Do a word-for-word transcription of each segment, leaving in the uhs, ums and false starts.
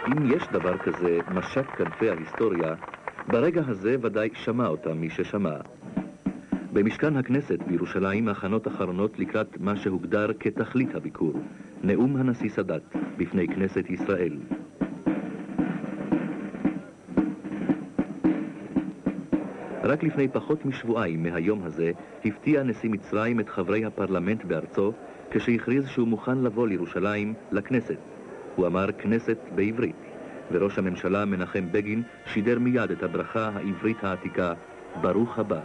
אם יש דבר כזה משק כנפי ההיסטוריה, ברגע הזה ודאי שמע אותה מי ששמע. במשכן הכנסת בירושלים הכנות אחרונות לקראת מה שהוגדר כתכלית הביקור, נאום הנשיא סאדאת בפני כנסת ישראל. רק לפני פחות משבועיים מהיום הזה הפתיע נשיא מצרים את חברי הפרלמנט בארצו כשהכריז שהוא מוכן לבוא לירושלים לכנסת. הוא אמר כנסת בעברית, וראש הממשלה מנחם בגין שידר מיד את הברכה העברית העתיקה, ברוך הבא.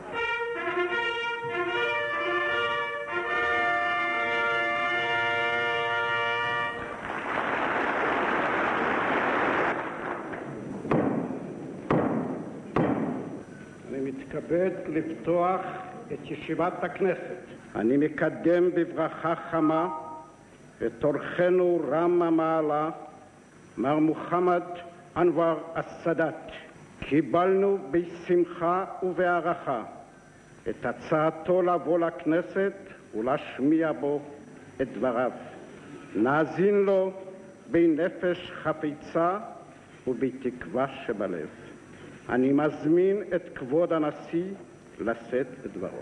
אני מתכבד לפתוח את ישיבת הכנסת. אני מקדם בברכה חמה את אורחנו רם המעלה, מר מוחמד אנואר א-סאדאת. קיבלנו בשמחה ובהערכה את הצעתו לבוא לכנסת ולהשמיע בו את דבריו. נאזין לו בנפש חפיצה ובתקווה שבלב. אני מזמין את כבוד הנשיא לשאת את דברו.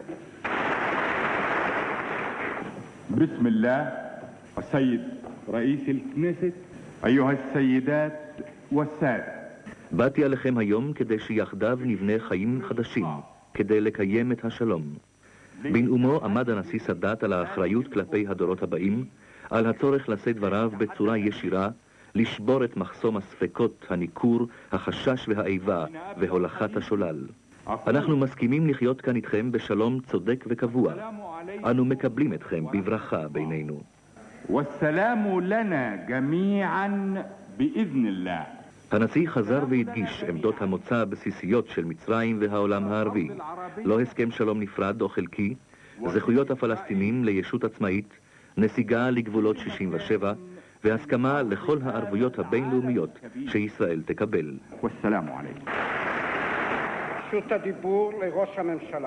بسم الله السيد رئيس الكنيست أيها السيدات والسادة. באתי עליכם היום כדי שיחדיו נבנה חיים חדשים, כדי לקיים את השלום. בנאומו עמד הנשיא סאדאת על האחריות כלפי הדורות הבאים, על הצורך לשאת דבריו בצורה ישירה, לשבור את מחסום הספקות, הניכור, החשש והאיבה והולכת השולל. אנחנו מסכימים לחיות כאן איתכם בשלום צודק וקבוע. אנו מקבלים אתכם בברכה בינינו. والسلام لنا جميعا بإذن الله. הנשיא חזר והדגיש עמדות המוצא הבסיסיות של מצרים והעולם הערבי. לא הסכם שלום נפרד או חלקי, זכויות הפלסטינים לישות עצמאית, נסיגה לגבולות שישים ושבע, והסכמה לכל הערבויות הבינלאומיות שישראל תקבל. والسلام عليكم. רשות הדיבור לראש הממשלה.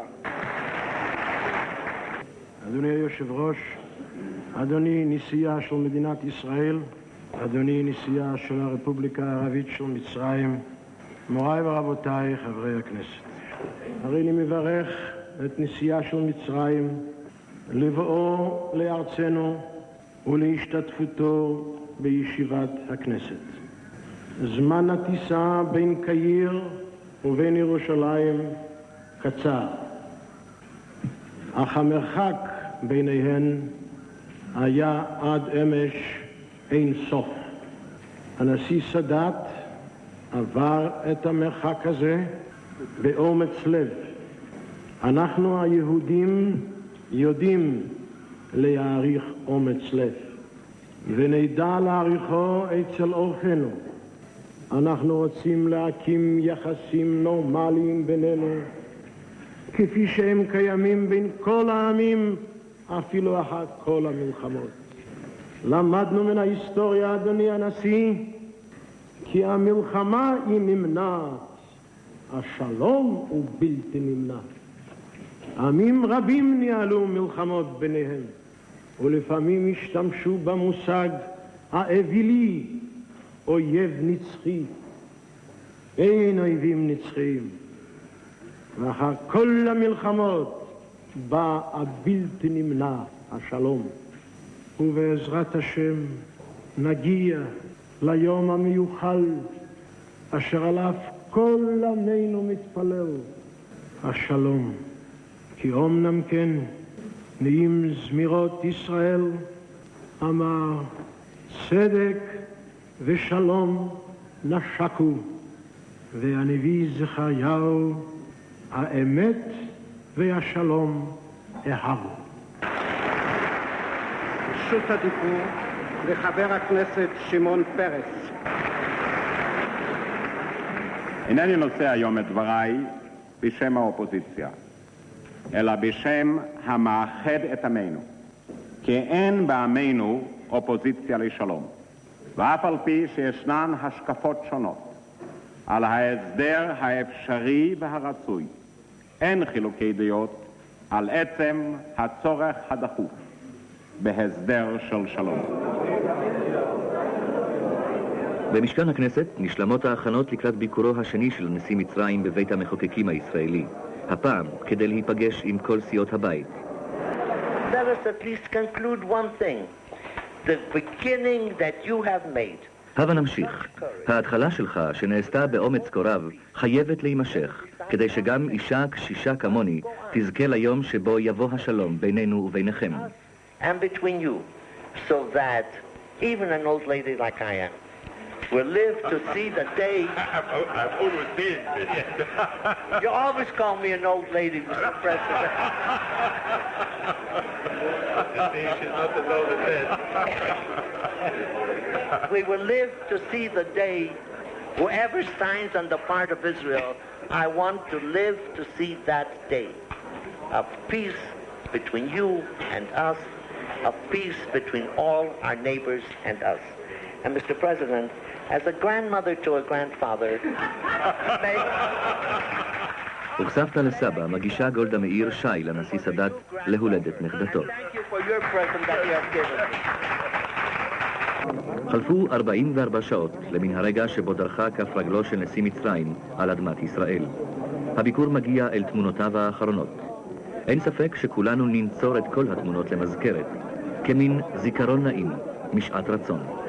אדוני היושב ראש, אדוני נשיאה של מדינת ישראל, אדוני נשיאה של הרפובליקה הערבית של מצרים, מוריי ורבותיי חברי הכנסת. הרי אני מברך את נשיאה של מצרים לבואו לארצנו ולהשתתפותו בישיבת הכנסת. זמן הטיסה בין קהיר ובין ירושלים קצר, אך המרחק ביניהן היה עד אמש אין סוף. הנשיא סאדאת עבר את המרחק הזה באומץ לב. אנחנו היהודים יודעים להעריך אומץ לב, ונדע להעריכו אצל אורחינו. אנחנו רוצים להקים יחסים נורמליים בינינו, כפי שהם קיימים בין כל העמים, אפילו אחר כל המלחמות. למדנו מן ההיסטוריה, אדוני הנשיא, כי המלחמה היא נמנעת, השלום הוא בלתי נמנע. עמים רבים ניהלו מלחמות ביניהם, ולפעמים השתמשו במושג האווילי, אויב נצחי. אין אויבים נצחיים. ואחר כל המלחמות בא הבלתי נמנע, השלום. ובעזרת השם נגיע ליום המיוחל אשר עליו כל עמנו מתפלל, השלום. כי אומנם כן נעים זמירות ישראל אמר צדק ושלום נשקו, והנביא זכריהו האמת והשלום אהבו. רשות הדיבור לחבר הכנסת שמעון פרס. אינני נושא היום את דבריי בשם האופוזיציה, אלא בשם המאחד את עמנו, כי אין בעמנו אופוזיציה לשלום. ואף על פי שישנן השקפות שונות על ההסדר האפשרי והרצוי, אין חילוקי דעות על עצם הצורך הדחוף בהסדר של שלום. במשכן הכנסת נשלמות ההכנות לקראת ביקורו השני של נשיא מצרים בבית המחוקקים הישראלי, הפעם כדי להיפגש עם כל סיעות הבית. Let us at least conclude one thing. The beginning that you have made. הבה נמשיך. ההתחלה שלך, שנעשתה באומץ כה רב, חייבת להימשך, כדי שגם אישה קשישה כמוני תזכה ליום שבו יבוא השלום בינינו וביניכם. And between you, so that even an old lady like I am will live to see the day. I've always been. You always call me an old lady, Mister President. She's not as old as that. We will live to see the day. Whoever signs on the part of Israel, I want to live to see that day of peace between you and us, of peace between all our neighbors and us. And Mister President, as a grandmother to a grandfather, may... וכסבתא לסבא מגישה גולדה מאיר שי לנשיא סאדאת להולדת נכדתו. חלפו ארבעים וארבע שעות למן הרגע שבו דרכה כף רגלו של נשיא מצרים על אדמת ישראל. הביקור מגיע אל תמונותיו האחרונות. אין ספק שכולנו ננצור את כל התמונות למזכרת, כמין זיכרון נעים, משעת רצון.